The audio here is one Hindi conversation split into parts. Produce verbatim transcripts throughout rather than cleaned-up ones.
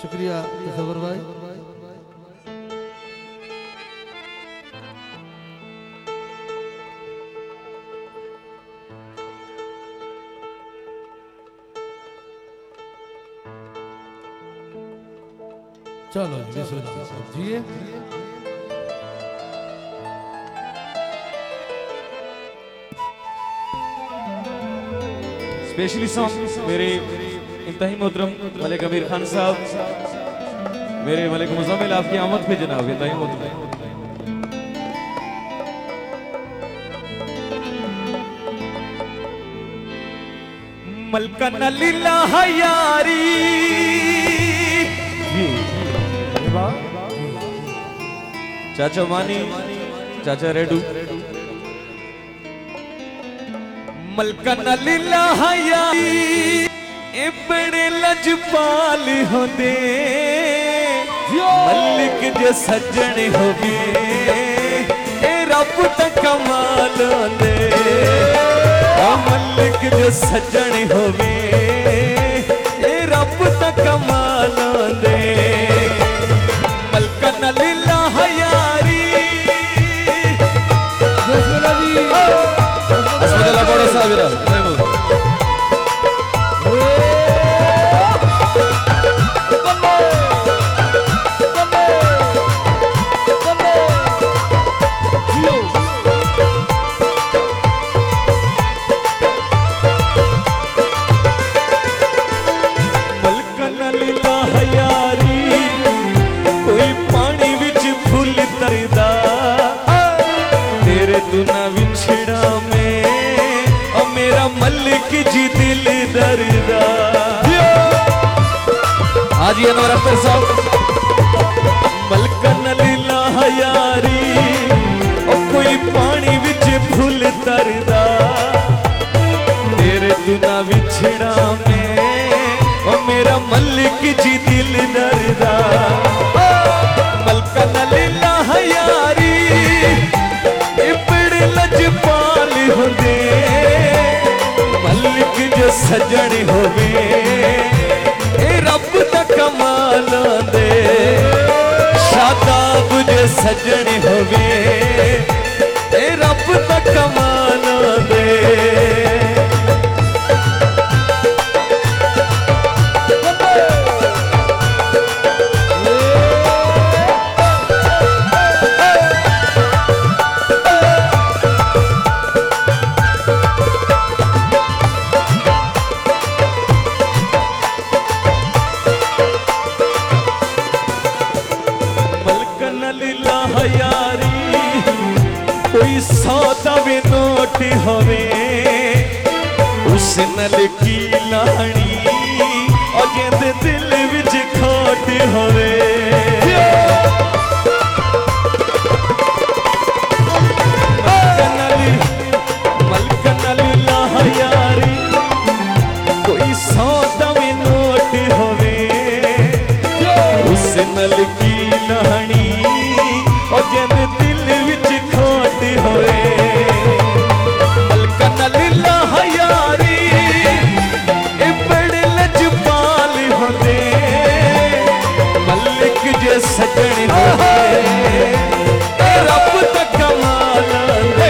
शुक्रिया जबर भाई। चलो जी स्पेशली सॉन्ग मेरे इंतहाई मोहतरम मलिक अमीर खान साहब, मेरे मलिक मुज़म्मिल आपकी आमद पे जनाब इंतहाई मोहतरम। मलका लीला यारी चाचा मानी चाचा रेडू मलका लीला यारी ए बड़े लजपाल होंदे मलिक जे सज्जन होवे ए रब दा कमाल होंदे मलिक जे सज्जन होवे ए रब दा कमाल होंदे मलका लीला यारी अस्मदुल्लाह बड़ा साबिरा आज ये नौरा अख्तर साहब मलका लीला यारी ओ कोई पानी विच फुल तरदा तेरे दुना विछड़ा में ओ मेरा मलिक जी दिल दरदा मलका लीला यारी ए बड़े लजपाल होंदे मलिक जो सजन होवे रब दा कमाल दे शादाब जे सजन होवे ए रब दा कमाल दे कोई सौदा वे नोट होवे उस नल की लानी और जिंदे दिल विच खोट होवे मलका लीला यारी कोई सौदा वे नोट होवे उस नल की लानी और जिंदे दिल विच खोट होए मलका लीला यारी ए बड़े लजपाल होंदे मलिक जे सजन होवे ए रब दा कमाल दे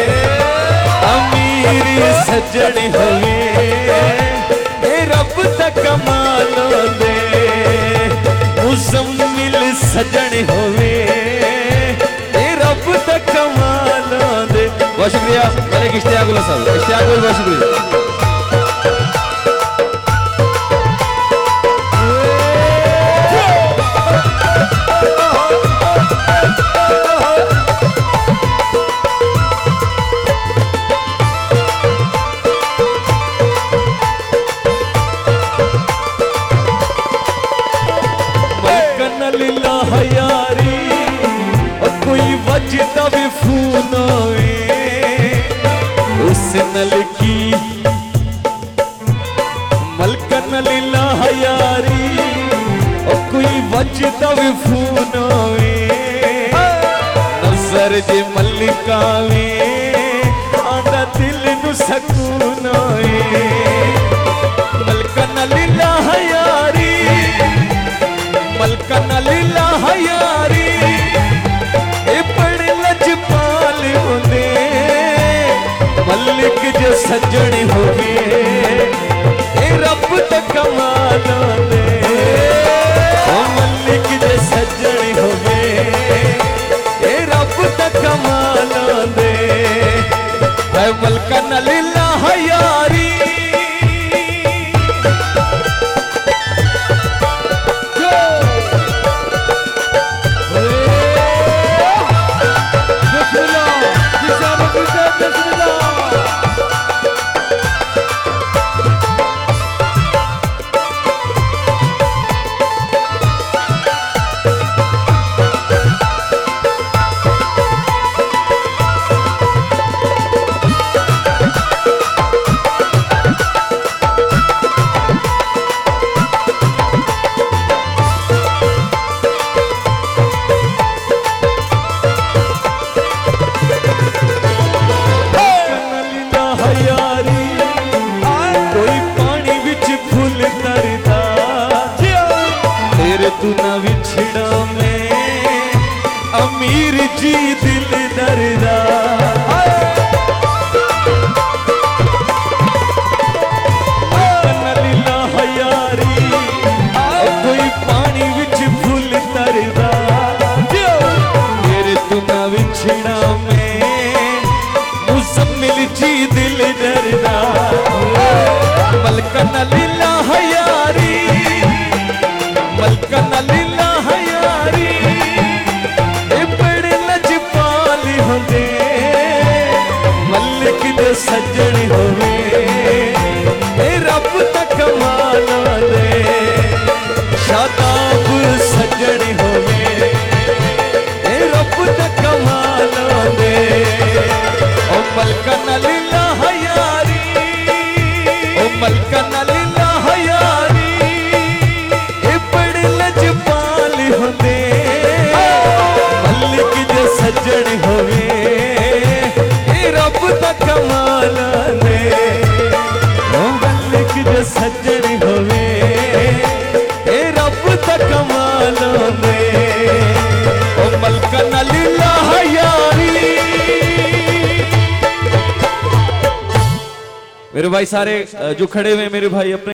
अमीर सजन होवे ए रब दा कमाल दे मुज़म्मिल सजन होवे बहुत शुक्रिया मलिक इश्तियाकुल्लाह साहब, इश्तियाकुल्लाह बहुत शुक्रिया। मलका लीला यारी और कोई वजदा भी फून नल की मलका लीला यारी और कोई वजदा भी फून नजर जे मलिका वे आंदा दिल नू सकून मलका लीला यारी मलकन लीला हयारी तू ना विछड़ा में अमीर जी दिल दर्दा लीला हयारी कोई पानी विच फुल तरदा तेरे तू ना विछड़ा में मुजम्मिल जी दिल दर्दा मलकन लीला हयारी मलकन लीला हयारी बड़े लजपाल होंदे मलिक दे सज्जन होवे रब दा कमाल दे शादाब सज्जन होवे रब दा कमाल दे ओ मलकन लीला हयारी ओ मलकन लीला हयारी होंदे मलिक दे सज्जन होवे रब दा कमाल दे ओ मलिक दे सज्जन होवे रब दा कमाल दे ओ मलकन लीला हयारी। मेरे भाई सारे जो खड़े हुए मेरे भाई अपने